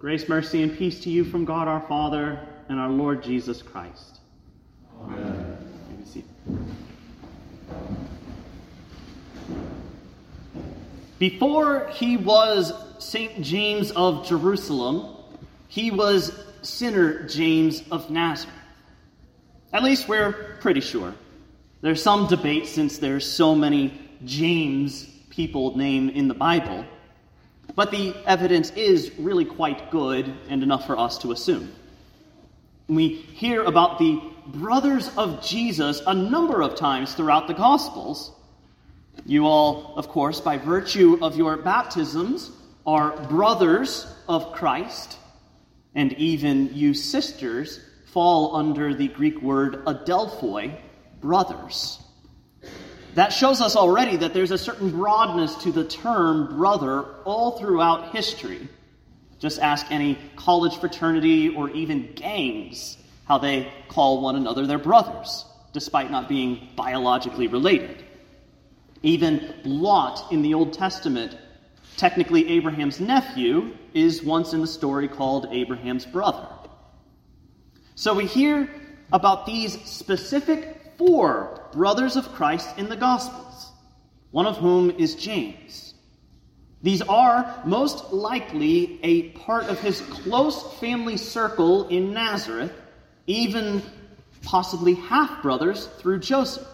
Grace, mercy, and peace to you from God our Father and our Lord Jesus Christ. Amen. You may be seated. Before he was St. James of Jerusalem, he was sinner James of Nazareth. At least we're pretty sure. There's some debate since there's so many James people named in the Bible, but the evidence is really quite good and enough for us to assume. We hear about the brothers of Jesus a number of times throughout the Gospels. You all, of course, by virtue of your baptisms, are brothers of Christ, and even you sisters fall under the Greek word adelphoi, brothers. That shows us already that there's a certain broadness to the term brother all throughout history. Just ask any college fraternity or even gangs how they call one another their brothers, despite not being biologically related. Even Lot in the Old Testament, technically Abraham's nephew, is once in the story called Abraham's brother. So we hear about these specific 4 brothers of Christ in the Gospels, one of whom is James. These are most likely a part of his close family circle in Nazareth, even possibly half-brothers through Joseph,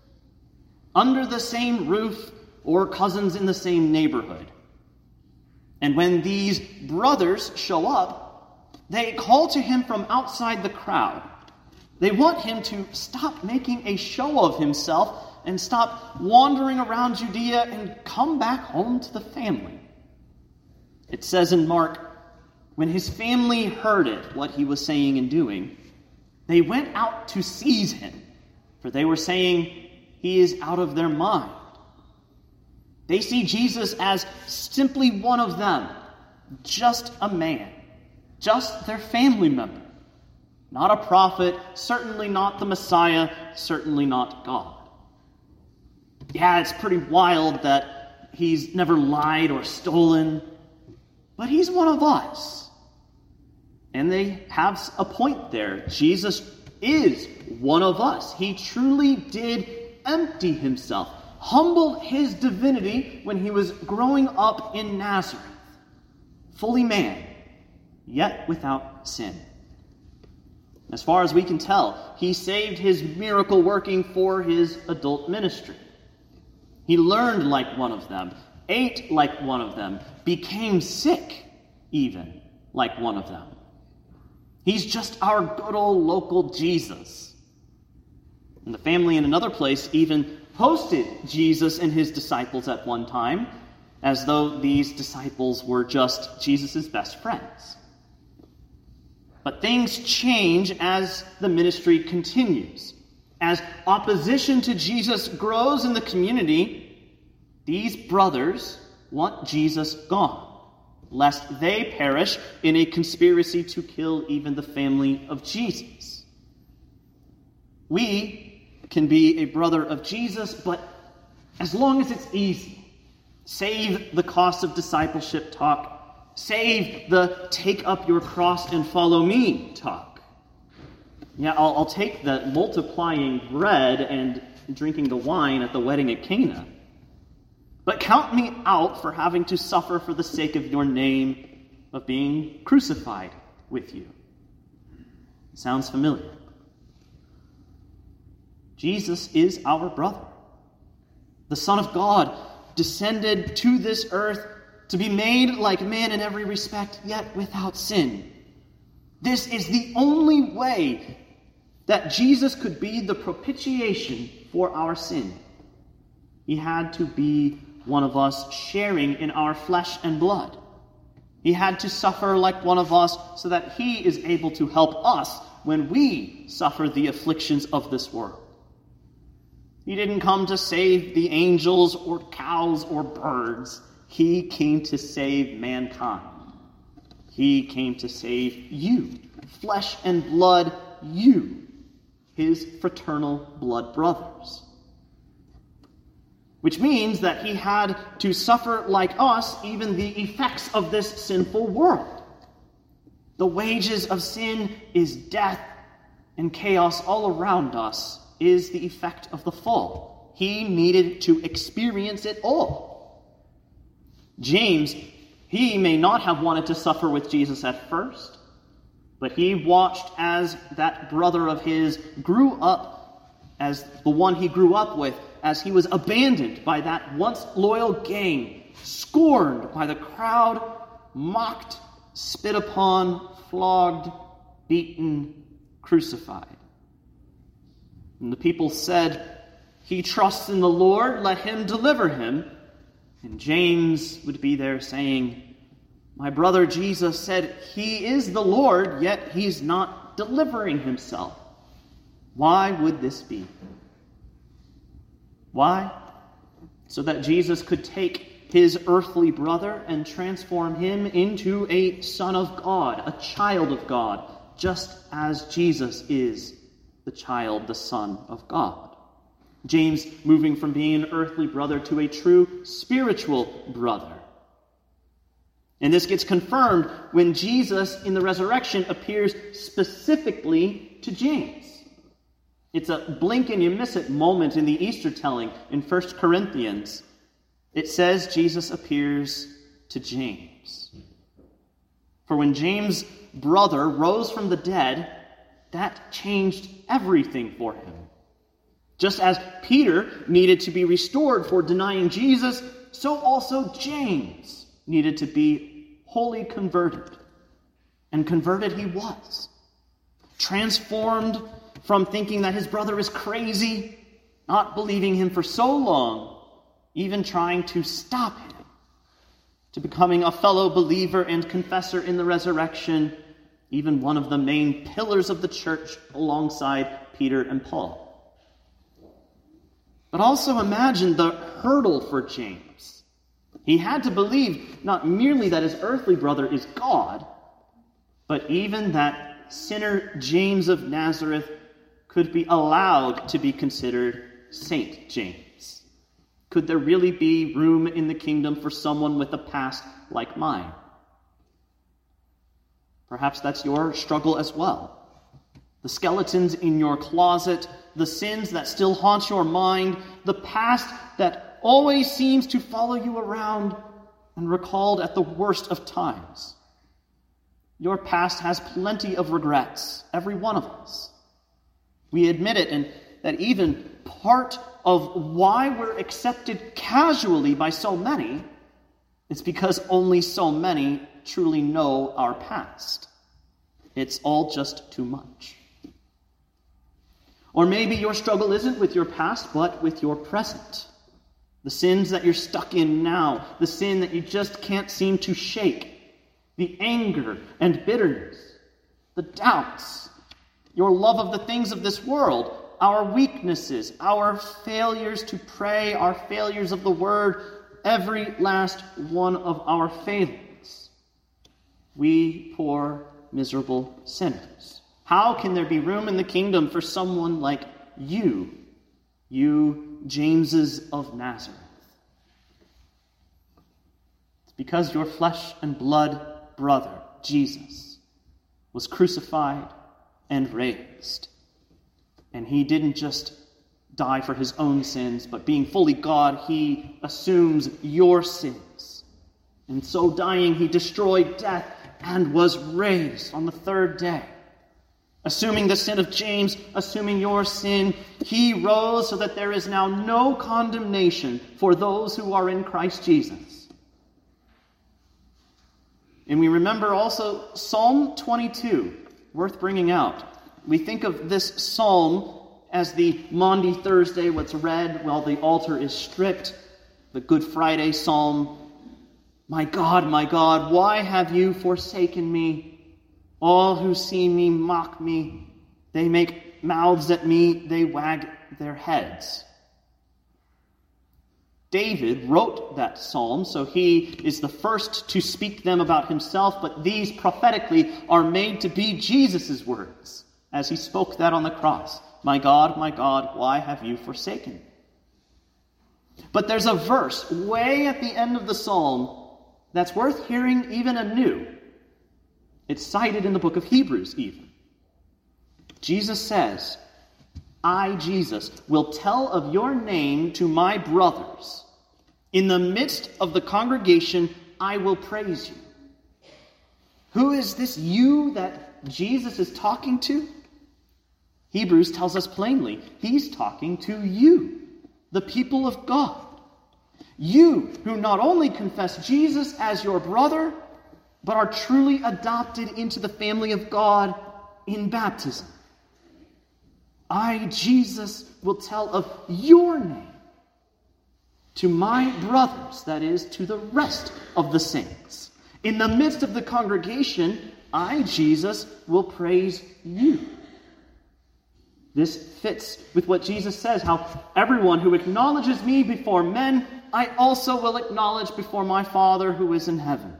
under the same roof or cousins in the same neighborhood. And when these brothers show up, they call to him from outside the crowd. They want him to stop making a show of himself and stop wandering around Judea and come back home to the family. It says in Mark, when his family heard it, what he was saying and doing, they went out to seize him, for they were saying he is out of their mind. They see Jesus as simply one of them, just a man, just their family member. Not a prophet, certainly not the Messiah, certainly not God. Yeah, it's pretty wild that he's never lied or stolen, but he's one of us. And they have a point there. Jesus is one of us. He truly did empty himself, humble his divinity when he was growing up in Nazareth. Fully man, yet without sin. As far as we can tell, he saved his miracle working for his adult ministry. He learned like one of them, ate like one of them, became sick even like one of them. He's just our good old local Jesus. And the family in another place even hosted Jesus and his disciples at one time, as though these disciples were just Jesus' best friends. But things change as the ministry continues. As opposition to Jesus grows in the community, these brothers want Jesus gone, lest they perish in a conspiracy to kill even the family of Jesus. We can be a brother of Jesus, but as long as it's easy, save the cost of discipleship talk, save the take up your cross and follow me talk. Yeah, I'll take the multiplying bread and drinking the wine at the wedding at Cana. But count me out for having to suffer for the sake of your name, of being crucified with you. Sounds familiar. Jesus is our brother. The Son of God descended to this earth to be made like man in every respect, yet without sin. This is the only way that Jesus could be the propitiation for our sin. He had to be one of us, sharing in our flesh and blood. He had to suffer like one of us so that he is able to help us when we suffer the afflictions of this world. He didn't come to save the angels or cows or birds. He came to save mankind. He came to save you, flesh and blood, you, his fraternal blood brothers. Which means that he had to suffer like us even the effects of this sinful world. The wages of sin is death, and chaos all around us is the effect of the fall. He needed to experience it all. James, he may not have wanted to suffer with Jesus at first, but he watched as that brother of his grew up as the one he grew up with, as he was abandoned by that once loyal gang, scorned by the crowd, mocked, spit upon, flogged, beaten, crucified. And the people said, "He trusts in the Lord, let him deliver him." And James would be there saying, "My brother Jesus said he is the Lord, yet he's not delivering himself. Why would this be?" Why? So that Jesus could take his earthly brother and transform him into a son of God, a child of God, just as Jesus is the child, the son of God. James moving from being an earthly brother to a true spiritual brother. And this gets confirmed when Jesus in the resurrection appears specifically to James. It's a blink and you miss it moment in the Easter telling in 1 Corinthians. It says Jesus appears to James. For when James' brother rose from the dead, that changed everything for him. Just as Peter needed to be restored for denying Jesus, so also James needed to be wholly converted. And converted he was. Transformed from thinking that his brother is crazy, not believing him for so long, even trying to stop him, to becoming a fellow believer and confessor in the resurrection, even one of the main pillars of the church alongside Peter and Paul. But also imagine the hurdle for James. He had to believe not merely that his earthly brother is God, but even that sinner James of Nazareth could be allowed to be considered Saint James. Could there really be room in the kingdom for someone with a past like mine? Perhaps that's your struggle as well. The skeletons in your closet, the sins that still haunt your mind, the past that always seems to follow you around and recalled at the worst of times. Your past has plenty of regrets, every one of us. We admit it, and that even part of why we're accepted casually by so many is because only so many truly know our past. It's all just too much. Or maybe your struggle isn't with your past, but with your present. The sins that you're stuck in now, the sin that you just can't seem to shake, the anger and bitterness, the doubts, your love of the things of this world, our weaknesses, our failures to pray, our failures of the word, every last one of our failings. We poor, miserable sinners. How can there be room in the kingdom for someone like you Jameses of Nazareth? It's because your flesh and blood brother, Jesus, was crucified and raised. And he didn't just die for his own sins, but being fully God, he assumes your sins. And so dying, he destroyed death and was raised on the third day. Assuming the sin of James, assuming your sin, he rose so that there is now no condemnation for those who are in Christ Jesus. And we remember also Psalm 22, worth bringing out. We think of this psalm as the Maundy Thursday, what's read while the altar is stripped, the Good Friday psalm. My God, why have you forsaken me? All who see me mock me. They make mouths at me. They wag their heads. David wrote that psalm, so he is the first to speak them about himself, but these prophetically are made to be Jesus' words as he spoke that on the cross. My God, why have you forsaken me? But there's a verse way at the end of the psalm that's worth hearing even anew. It's cited in the book of Hebrews even. Jesus says, I, Jesus, will tell of your name to my brothers. In the midst of the congregation, I will praise you. Who is this you that Jesus is talking to? Hebrews tells us plainly, he's talking to you, the people of God. You who not only confess Jesus as your brother, but are truly adopted into the family of God in baptism. I, Jesus, will tell of your name to my brothers, that is, to the rest of the saints. In the midst of the congregation, I, Jesus, will praise you. This fits with what Jesus says, how everyone who acknowledges me before men, I also will acknowledge before my Father who is in heaven.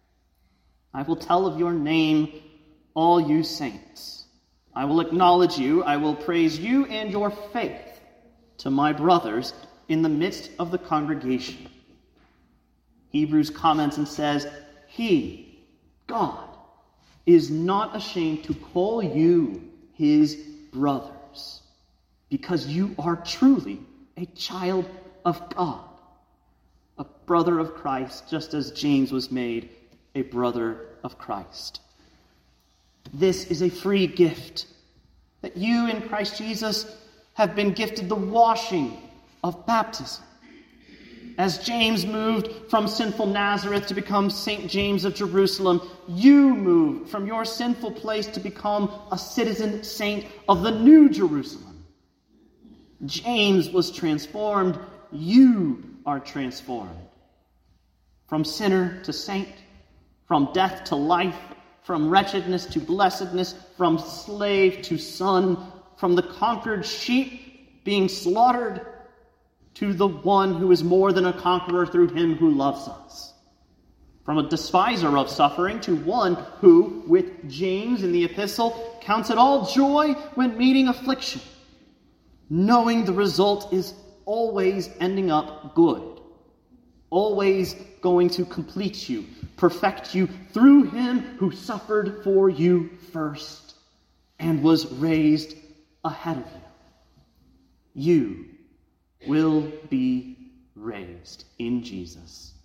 I will tell of your name, all you saints. I will acknowledge you, I will praise you and your faith to my brothers in the midst of the congregation. Hebrews comments and says, He, God, is not ashamed to call you his brothers, because you are truly a child of God, a brother of Christ, just as James was made a brother of Christ. This is a free gift, that you in Christ Jesus have been gifted the washing of baptism. As James moved from sinful Nazareth to become St. James of Jerusalem, you moved from your sinful place to become a citizen saint of the New Jerusalem. James was transformed, you are transformed. From sinner to saint, from death to life, from wretchedness to blessedness, from slave to son, from the conquered sheep being slaughtered to the one who is more than a conqueror through him who loves us. From a despiser of suffering to one who, with James in the epistle, counts it all joy when meeting affliction, knowing the result is always ending up good, always going to complete you, perfect you through him who suffered for you first and was raised ahead of you. You will be raised in Jesus.